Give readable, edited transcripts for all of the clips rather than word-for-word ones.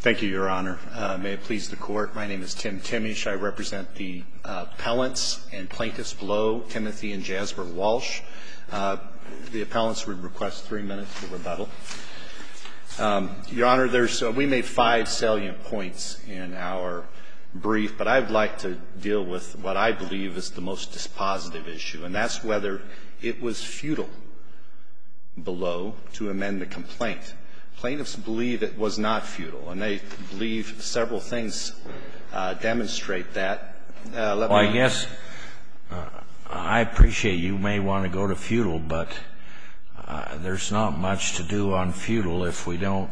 Thank you, Your Honor. May it please the Court, my name is Tim Timish. I represent the appellants and plaintiffs below, Timothy and Jasper Walsh. The appellants would request 3 minutes for rebuttal. Your Honor, we made 5 salient points in our brief, but I would like to deal with what I believe is the most dispositive issue, and that's whether it was futile below to amend the complaint. Plaintiffs believe it was not futile, and they believe several things demonstrate that. I guess I appreciate you may want to go to futile, but there's not much to do on futile if we don't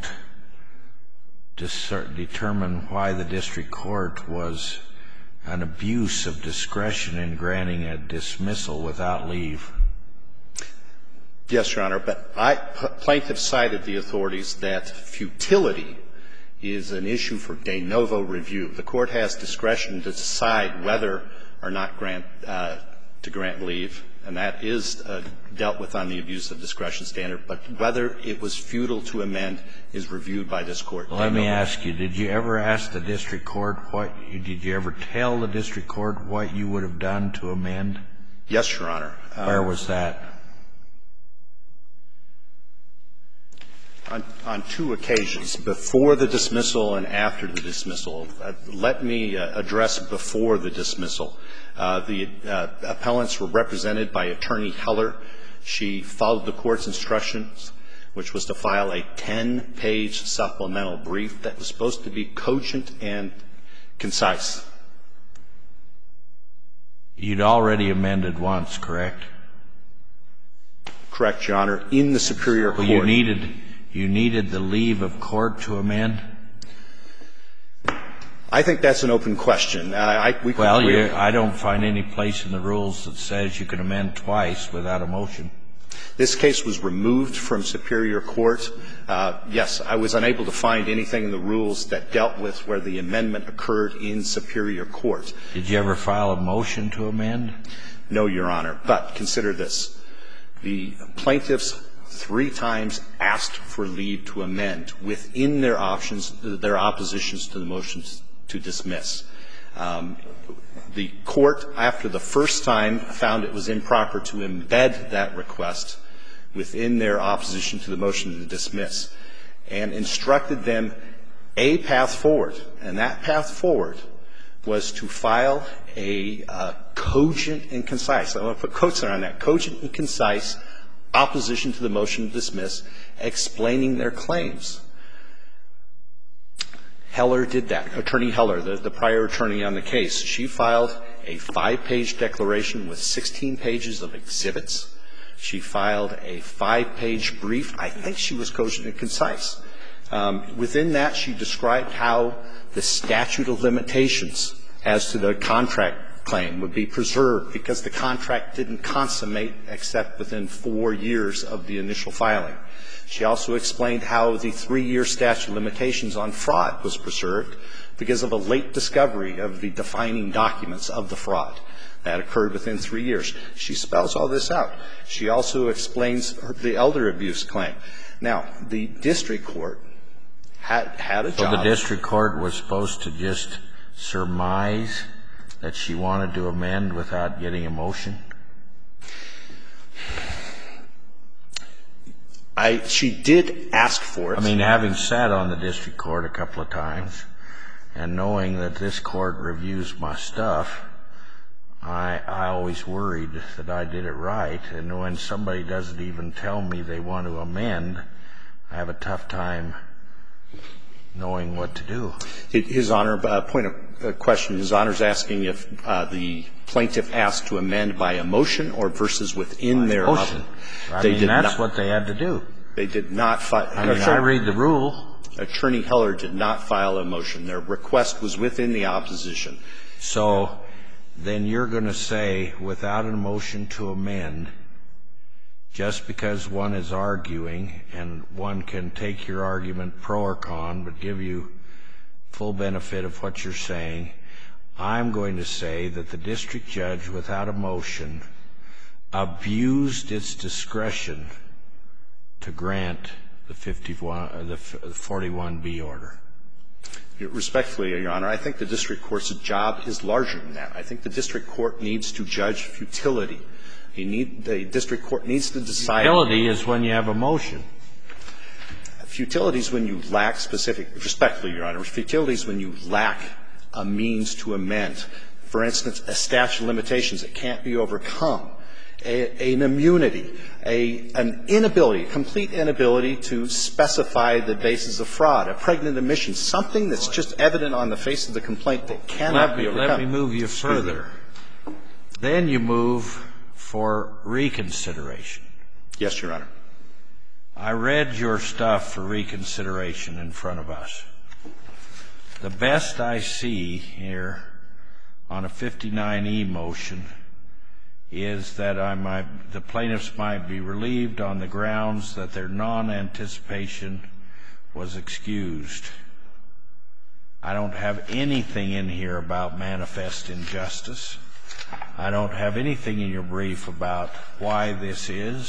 determine why the district court was an abuse of discretion in granting a dismissal without leave. Yes, Your Honor, but plaintiffs cited the authorities that futility is an issue for de novo review. The court has discretion to decide whether or not to grant leave, and that is dealt with on the abuse of discretion standard, but whether it was futile to amend is reviewed by this Court. Let me ask you, did you ever ask the district court did you ever tell the district court what you would have done to amend? Yes, Your Honor. Where was that? On 2 occasions, before the dismissal and after the dismissal. Let me address before the dismissal. The appellants were represented by Attorney Heller. She followed the Court's instructions, which was to file a 10-page supplemental brief that was supposed to be cogent and concise. You'd already amended once, correct? Correct, Your Honor, in the Superior Court. You needed the leave of court to amend? I think that's an open question. I don't find any place in the rules that says you can amend twice without a motion. This case was removed from Superior Court. Yes, I was unable to find anything in the rules that dealt with where the amendment occurred in Superior Court. Did you ever file a motion to amend? No, Your Honor, but consider this. The plaintiffs 3 times asked for leave to amend within their oppositions to the motions to dismiss. The Court, after the first time, found it was improper to embed that request within their opposition to the motion to dismiss and instructed them a path forward. And that path forward was to file a cogent and concise, I want to put quotes around that, cogent and concise opposition to the motion to dismiss, explaining their claims. Heller did that. Attorney Heller, the prior attorney on the case, she filed a 5-page declaration with 16 pages of exhibits. She filed a 5-page brief. I think she was cogent and concise. Within that, she described how the statute of limitations as to the contract claim would be preserved because the contract didn't consummate except within 4 years of the initial filing. She also explained how the 3-year statute of limitations on fraud was preserved because of a late discovery of the defining documents of the fraud. That occurred within 3 years. She spells all this out. She also explains the elder abuse claim. Now, the district court had a job. So the district court was supposed to just surmise that she wanted to amend without getting a motion? She did ask for it. I mean, having sat on the district court a couple of times and knowing that this court reviews my stuff, I always worried that I did it right. And when somebody doesn't even tell me they want to amend, I have a tough time knowing what to do. His Honor, point of question. His Honor's asking if the plaintiff asked to amend by a motion or versus within their motion. I mean, that's what they had to do. They did not file. I mean, I read the rule. Attorney Heller did not file a motion. Their request was within the opposition. So then you're going to say without a motion to amend, just because one is arguing and one can take your argument pro or con but give you full benefit of what you're saying, I'm going to say that the district judge without a motion abused its discretion to grant the 41B order. Respectfully, Your Honor, I think the district court's job is larger than that. I think the district court needs to judge futility. The district court needs to decide. Futility is when you have a motion. Futility is when you lack specific, respectfully, Your Honor, futility is when you lack a means to amend. For instance, a statute of limitations that can't be overcome, an immunity, an inability, a complete inability to specify the basis of fraud, a pregnant admission, something that's just evident on the face of the complaint that cannot be overcome. Let me move you further. Then you move for reconsideration. Yes, Your Honor. I read your stuff for reconsideration in front of us. The best I see here on a 59E motion is that the plaintiffs might be relieved on the grounds that their non-anticipation was excused. I don't have anything in here about manifest injustice. I don't have anything in your brief about why this is.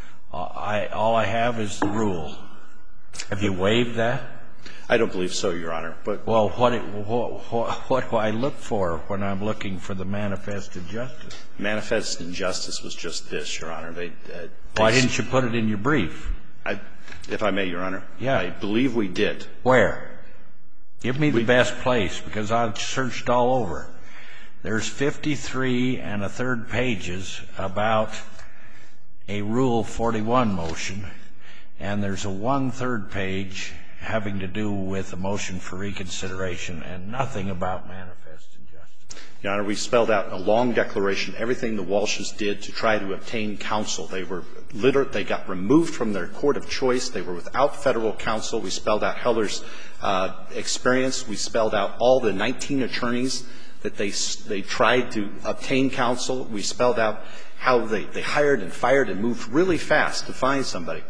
All I have is the rule. Have you waived that? I don't believe so, Your Honor. Well, what do I look for when I'm looking for the manifest injustice? Manifest injustice was just this, Your Honor. Why didn't you put it in your brief? If I may, Your Honor. Yeah. I believe we did. Where? Give me the best place, because I've searched all over. There's 53 and a third pages about a Rule 41 motion, and there's a 1/3 page having to do with a motion for reconsideration and nothing about manifest injustice. Your Honor, we spelled out in a long declaration everything the Walshes did to try to obtain counsel. They got removed from their court of choice. They were without federal counsel. We spelled out Heller's experience. We spelled out all the 19 attorneys that they tried to obtain counsel. We spelled out how they hired and fired and moved really fast to find somebody.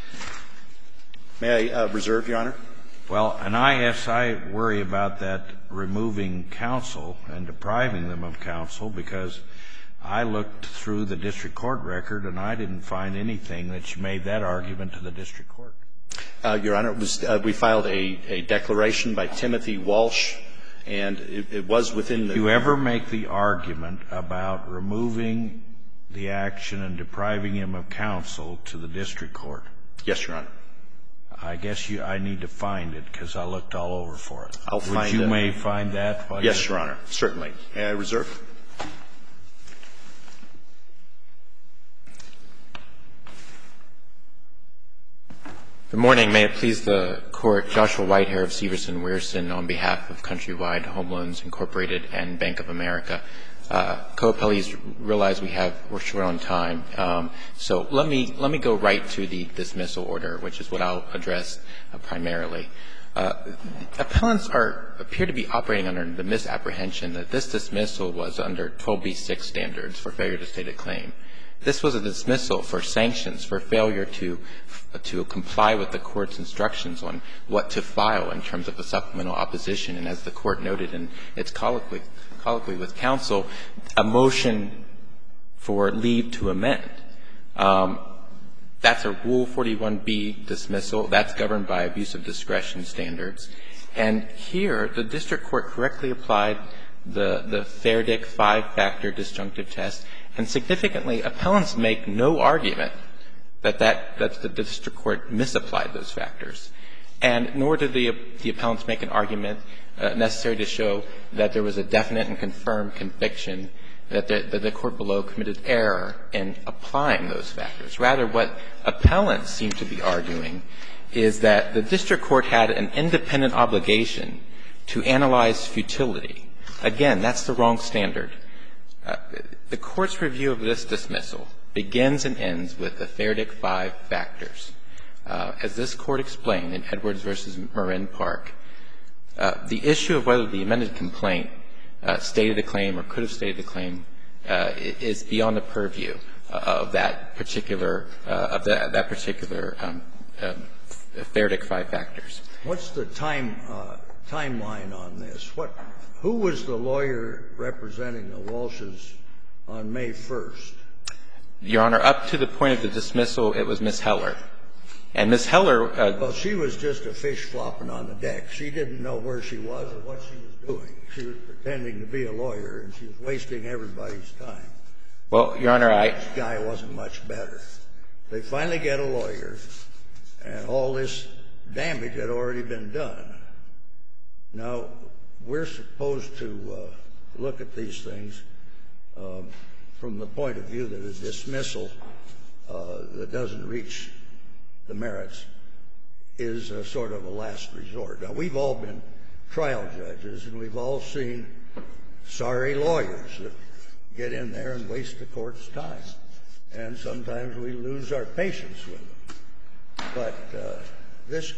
May I reserve, Your Honor? Well, and I worry about that removing counsel and depriving them of counsel, because I looked through the district court record and I didn't find anything that you made that argument to the district court. Your Honor, we filed a declaration by Timothy Walsh, and it was within the... Do you ever make the argument about removing the action and depriving him of counsel to the district court? Yes, Your Honor. I guess I need to find it, because I looked all over for it. I'll find it. Would you may find that? Yes, Your Honor. Certainly. May I reserve? Good morning. May it please the Court, Joshua Whitehair of Severson Weirson on behalf of Countrywide Home Loans Incorporated and Bank of America. Co-appellees realize we're short on time, so let me go right to the dismissal order, which is what I'll address primarily. Appellants appear to be operating under the misapprehension that this dismissal was under 12b-6 standards for failure to state a claim. This was a dismissal for sanctions for failure to comply with the Court's instructions on what to file in terms of the supplemental opposition, and as the Court noted in its colloquy with counsel, a motion for leave to amend. That's a Rule 41b dismissal. That's governed by abuse of discretion standards. And here, the district court correctly applied the Fairdick 5-factor disjunctive test, and significantly, appellants make no argument that the district court misapplied those factors. And nor did the appellants make an argument necessary to show that there was a definite and confirmed conviction that the court below committed error in applying those factors. Rather, what appellants seem to be arguing is that the district court had an independent obligation to analyze futility. Again, that's the wrong standard. The Court's review of this dismissal begins and ends with the Fairdick 5 factors. As this Court explained in Edwards v. Marin Park, the issue of whether the amended complaint stated a claim or could have stated a claim is beyond the purview of that particular Fairdick 5 factors. What's the timeline on this? Who was the lawyer representing the Walshes on May 1st? Your Honor, up to the point of the dismissal, it was Ms. Heller. And Ms. Heller Well, she was just a fish flopping on the deck. She didn't know where she was or what she was doing. She was pretending to be a lawyer, and she was wasting everybody's time. Well, Your Honor, This guy wasn't much better. They finally get a lawyer, and all this damage had already been done. Now, we're supposed to look at these things from the point of view that a dismissal that doesn't reach the merits is a sort of a last resort. Now, we've all been trial judges, and we've all seen sorry lawyers that get in there and waste the court's time. And sometimes we lose our patience with them. But this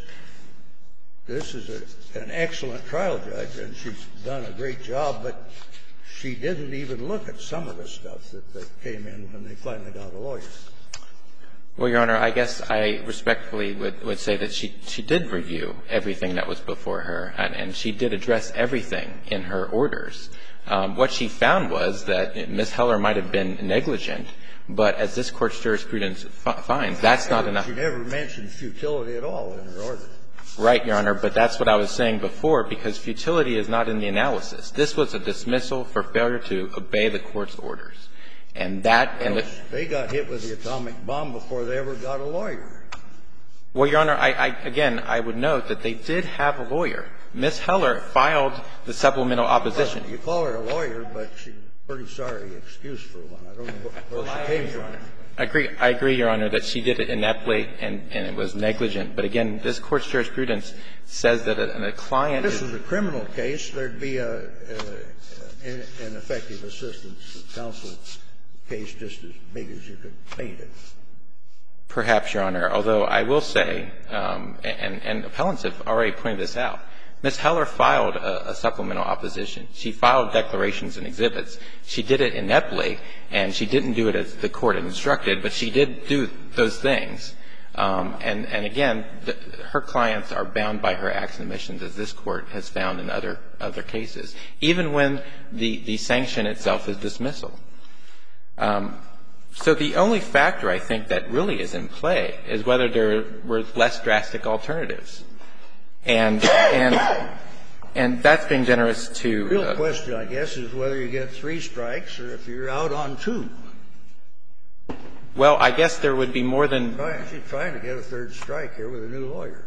is an excellent trial judge, and she's done a great job, but she didn't even look at some of the stuff that came in when they finally got a lawyer. Well, Your Honor, I guess I respectfully would say that she did review everything that was before her, and she did address everything in her orders. What she found was that Ms. Heller might have been negligent, but as this Court's jurisprudence finds, that's not enough. She never mentioned futility at all in her order. Right, Your Honor, but that's what I was saying before, because futility is not in the analysis. This was a dismissal for failure to obey the Court's orders. And that and the – They got hit with the atomic bomb before they ever got a lawyer. Well, Your Honor, again, I would note that they did have a lawyer. Ms. Heller filed the supplemental opposition. Well, you call her a lawyer, but she's a pretty sorry excuse for one. I don't know where she came from. I agree, Your Honor, that she did it ineptly and it was negligent. But again, this Court's jurisprudence says that a client is – If this was a criminal case, there'd be an ineffective assistance counsel case just as big as you could paint it. Perhaps, Your Honor, although I will say, and appellants have already pointed this out, Ms. Heller filed a supplemental opposition. She filed declarations and exhibits. She did it ineptly, and she didn't do it as the Court had instructed, but she did do those things. And again, her clients are bound by her acts and omissions, as this Court has found in other cases, even when the sanction itself is dismissal. So the only factor, I think, that really is in play is whether there were less drastic alternatives. And that's being generous to – The real question, I guess, is whether you get 3 strikes or if you're out on 2. Well, I guess there would be more than – She's trying to get a 3rd strike here with a new lawyer.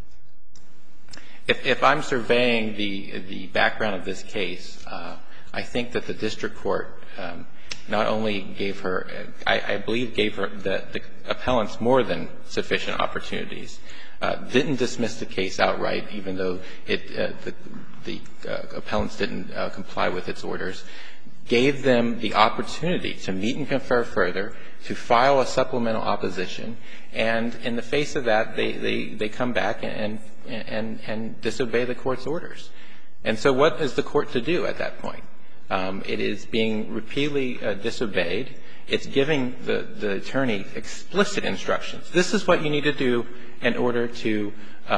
If I'm surveying the background of this case, I think that the district court not only gave her – I believe gave her the appellants more than sufficient opportunities, didn't dismiss the case outright, even though the appellants didn't comply with its orders, gave them the opportunity to meet and confer further, to file a supplemental opposition, and in the face of that, they come back and disobey the Court's orders. And so what is the Court to do at that point? It is being repeatedly disobeyed. It's giving the attorney explicit instructions. This is what you need to do in order to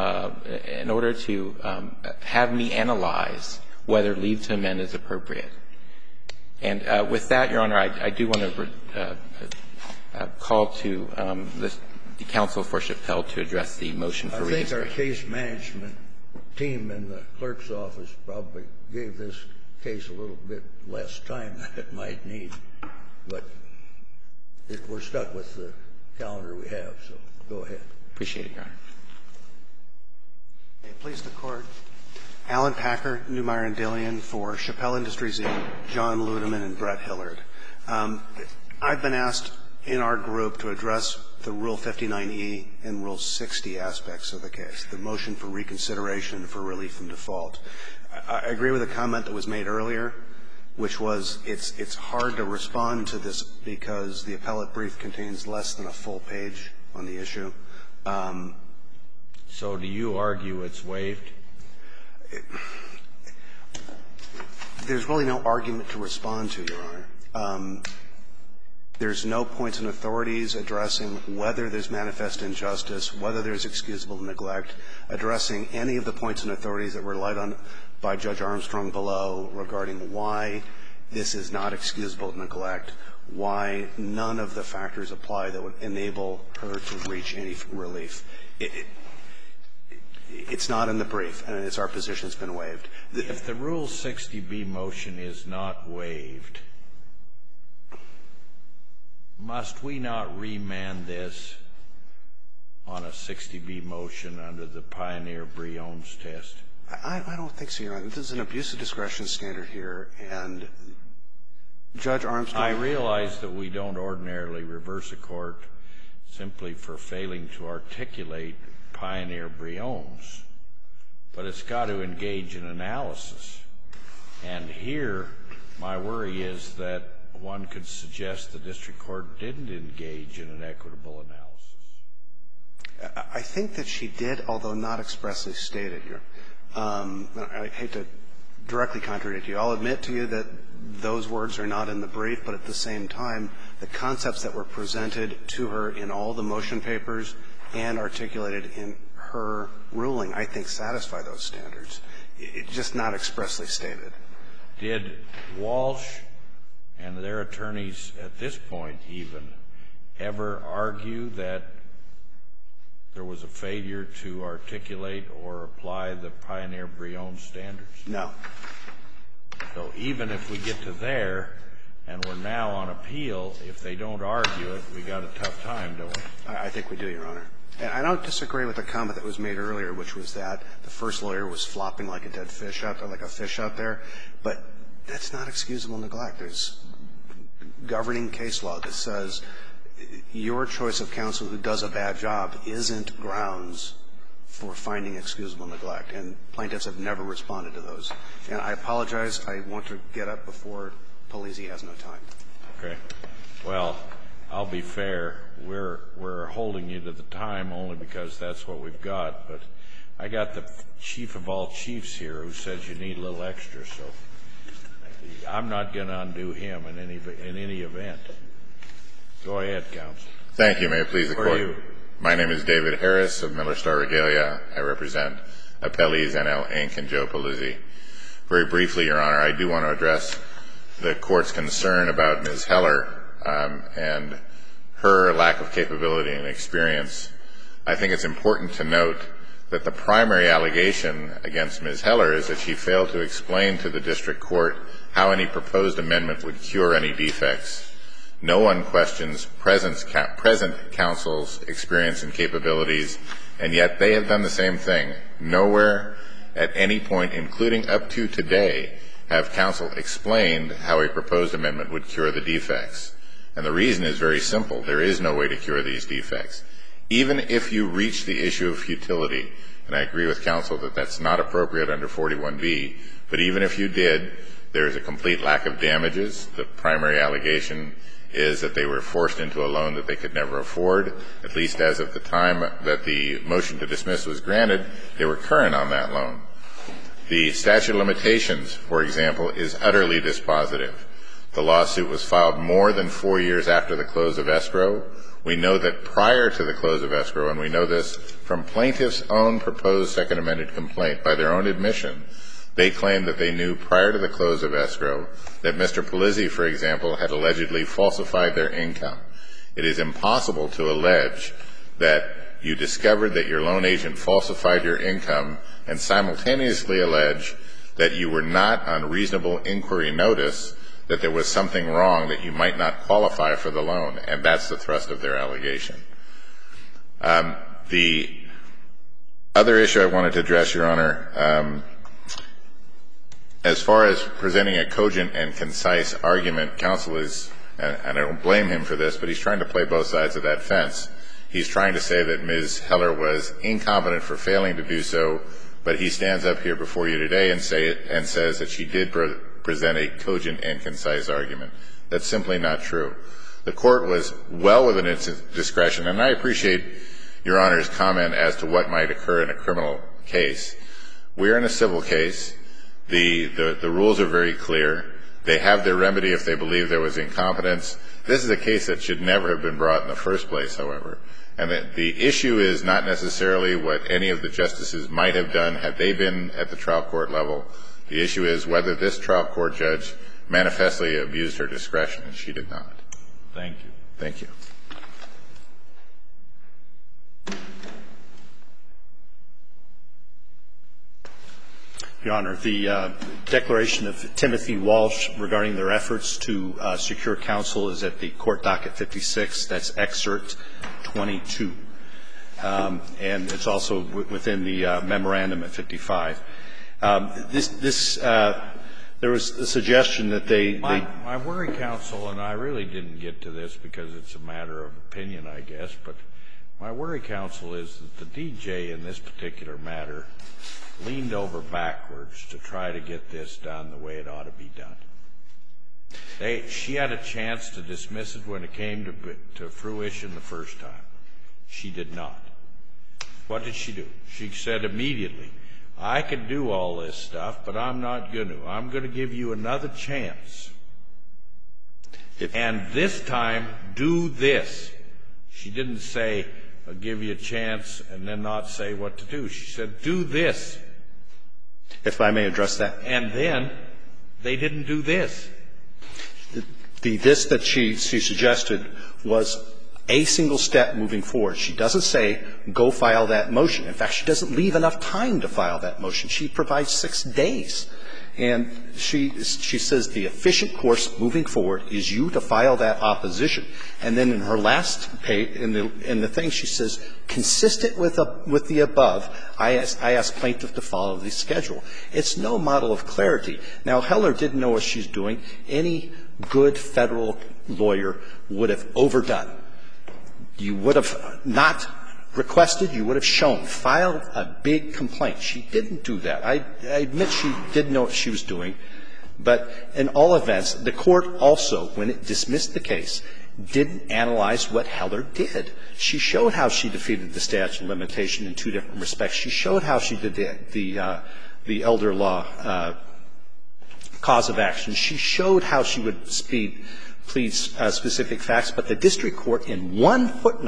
have me analyze whether leave to amend is appropriate. And with that, Your Honor, I do want to call to the counsel for Chappelle to address the motion for reconsideration. I think our case management team in the clerk's office probably gave this case a little bit less time than it might need. But we're stuck with the calendar we have, so go ahead. Appreciate it, Your Honor. Please, the Court. Alan Packer, Neumeyer and Dillian for Chappelle Industries Inc., John Ludeman, and Brett Hillard. I've been asked in our group to address the Rule 59e and Rule 60 aspects of the case, the motion for reconsideration for relief from default. I agree with a comment that was made earlier, which was it's hard to respond to this because the appellate brief contains less than a full page on the issue. So do you argue it's waived? There's really no argument to respond to, Your Honor. There's no points and authorities addressing whether there's manifest injustice, whether there's excusable neglect, addressing any of the points and authorities that were relied on by Judge Armstrong below regarding why this is not excusable neglect, why none of the factors apply that would enable her to reach any relief. It's not in the brief, and it's our position it's been waived. If the Rule 60B motion is not waived, must we not remand this on a 60B motion under the Pioneer-Briones test? I don't think so, Your Honor. This is an abuse of discretion standard here, and Judge Armstrong. I realize that we don't ordinarily reverse a court simply for failing to articulate Pioneer-Briones, but it's got to engage in analysis. And here, my worry is that one could suggest the district court didn't engage in an equitable analysis. I think that she did, although not expressly stated here. I hate to directly contradict you. I'll admit to you that those words are not in the brief, but at the same time, the concepts that were presented to her in all the motion papers and articulated in her ruling, I think, satisfy those standards. It's just not expressly stated. Did Walsh and their attorneys at this point even ever argue that there was a failure to articulate or apply the Pioneer-Briones standards? No. So even if we get to there and we're now on appeal, if they don't argue it, we got a tough time, don't we? I think we do, Your Honor. And I don't disagree with the comment that was made earlier, which was that the first lawyer was flopping like a dead fish out there, like a fish out there. But that's not excusable neglect. There's governing case law that says your choice of counsel who does a bad job isn't grounds for finding excusable neglect. And plaintiffs have never responded to those. And I apologize. I want to get up before Polizzi has no time. Okay. Well, I'll be fair. We're holding you to the time only because that's what we've got. But I got the chief of all chiefs here who says you need a little extra. So I'm not going to undo him in any event. Go ahead, counsel. Thank you. May it please the Court. Who are you? My name is David Harris of Miller Star Regalia. I represent Appellees NL Inc. and Joe Polizzi. Very briefly, Your Honor, I do want to address the Court's concern about Ms. Heller and her lack of capability and experience. I think it's important to note that the primary allegation against Ms. Heller is that she failed to explain to the district court how any proposed amendment would cure any defects. No one questions present counsel's experience and capabilities, and yet they have done the same thing. Nowhere at any point, including up to today, have counsel explained how a proposed amendment would cure the defects. And the reason is very simple. There is no way to cure these defects. Even if you reach the issue of futility, and I agree with counsel that that's not appropriate under 41B, but even if you did, there is a complete lack of damages. The primary allegation is that they were forced into a loan that they could never afford. At least as of the time that the motion to dismiss was granted, they were current on that loan. The statute of limitations, for example, is utterly dispositive. The lawsuit was filed more than 4 years after the close of escrow. We know that prior to the close of escrow, and we know this from plaintiff's own proposed second amended complaint by their own admission, they claimed that they knew prior to the close of escrow that Mr. Polizzi, for example, had allegedly falsified their income. It is impossible to allege that you discovered that your loan agent falsified your income and simultaneously allege that you were not on reasonable inquiry notice that there was something wrong that you might not qualify for the loan, and that's the thrust of their allegation. The other issue I wanted to address, Your Honor, as far as presenting a cogent and concise argument, counsel is, and I don't blame him for this, but he's trying to play both sides of that fence. He's trying to say that Ms. Heller was incompetent for failing to do so, but he stands up here before you today and says that she did present a cogent and concise argument. That's simply not true. The Court was well within its discretion, and I appreciate Your Honor's comment as to what might occur in a criminal case. We're in a civil case. The rules are very clear. They have their remedy if they believe there was incompetence. This is a case that should never have been brought in the first place, however. And the issue is not necessarily what any of the justices might have done had they been at the trial court level. The issue is whether this trial court judge manifestly abused her discretion, and she did not. Thank you. Thank you. Your Honor, the declaration of Timothy Walsh regarding their efforts to secure counsel is at the court docket 56. That's excerpt 22. And it's also within the memorandum at 55. There was a suggestion that they My worry, counsel, and I really didn't get to this because it's a matter of opinion, I guess, but my worry, counsel, is that the DJ in this particular matter leaned over backwards to try to get this done the way it ought to be done. She had a chance to dismiss it when it came to fruition the first time. She did not. What did she do? She said immediately, I can do all this stuff, but I'm not going to. I'm going to give you another chance. And this time, do this. She didn't say, I'll give you a chance and then not say what to do. She said, do this. If I may address that. And then they didn't do this. This that she suggested was a single step moving forward. She doesn't say, go file that motion. In fact, she doesn't leave enough time to file that motion. She provides 6 days. And she says the efficient course moving forward is you to file that opposition. And then in her last page, in the thing, she says, consistent with the above, I ask plaintiff to follow the schedule. It's no model of clarity. Now, Heller didn't know what she's doing. Any good Federal lawyer would have overdone. You would have not requested, you would have shown, filed a big complaint. She didn't do that. I admit she didn't know what she was doing. But in all events, the Court also, when it dismissed the case, didn't analyze what Heller did. She showed how she defeated the statute of limitation in 2 different respects. She showed how she did the elder law cause of action. She showed how she would plead specific facts. But the district court, in one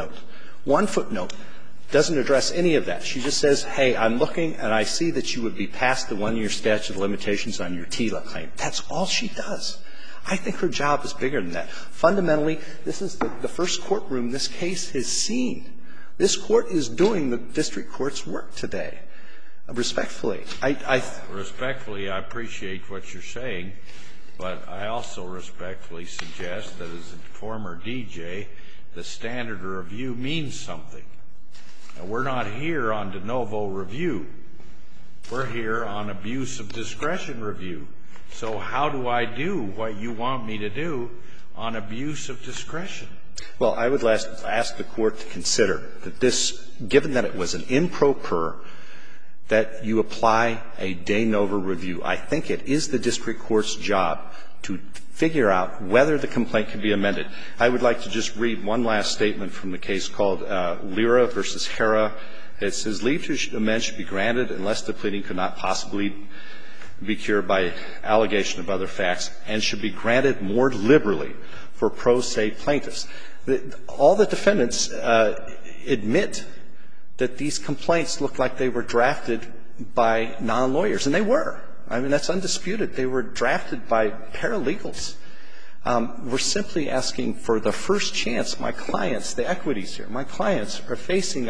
footnote, doesn't address any of that. She just says, hey, I'm looking and I see that you would be past the 1-year statute of limitations on your TILA claim. That's all she does. I think her job is bigger than that. Fundamentally, this is the first courtroom this case has seen. This Court is doing the district court's work today. Respectfully, Respectfully, I appreciate what you're saying, but I also respectfully suggest that as a former DJ, the standard of review means something. Now, we're not here on de novo review. We're here on abuse of discretion review. So how do I do what you want me to do on abuse of discretion? Well, I would ask the Court to consider that this, given that it was an improper, that you apply a de novo review. I think it is the district court's job to figure out whether the complaint can be amended. I would like to just read one last statement from the case called Lira v. Hera. It says, leave to amend should be granted unless the pleading could not possibly be cured by allegation of other facts and should be granted more liberally for pro se plaintiffs. All the defendants admit that these complaints look like they were drafted by non-lawyers, and they were. I mean, that's undisputed. They were drafted by paralegals. We're simply asking for the first chance. My clients, the equities here, my clients are facing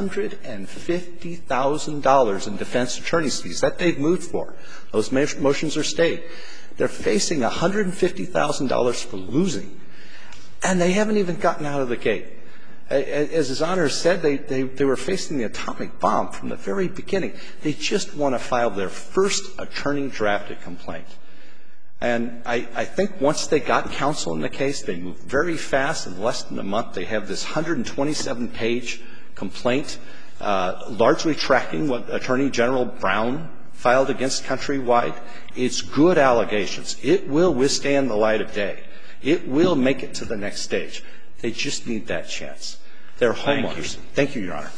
$150,000 in defense attorney's fees that they've moved for. Those motions are stayed. They're facing $150,000 for losing, and they haven't even gotten out of the gate. As His Honor said, they were facing the atomic bomb from the very beginning. They just want to file their first attorney-drafted complaint. And I think once they got counsel in the case, they moved very fast. In less than a month, they have this 127-page complaint, largely tracking what Attorney General Brown filed against Countrywide. It's good allegations. It will withstand the light of day. It will make it to the next stage. They just need that chance. They're homeowners. Thank you, Your Honor.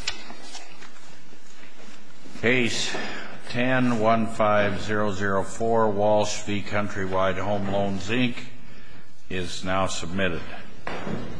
Case 10-15004, Walsh v. Countrywide Home Loans, Inc., is now submitted.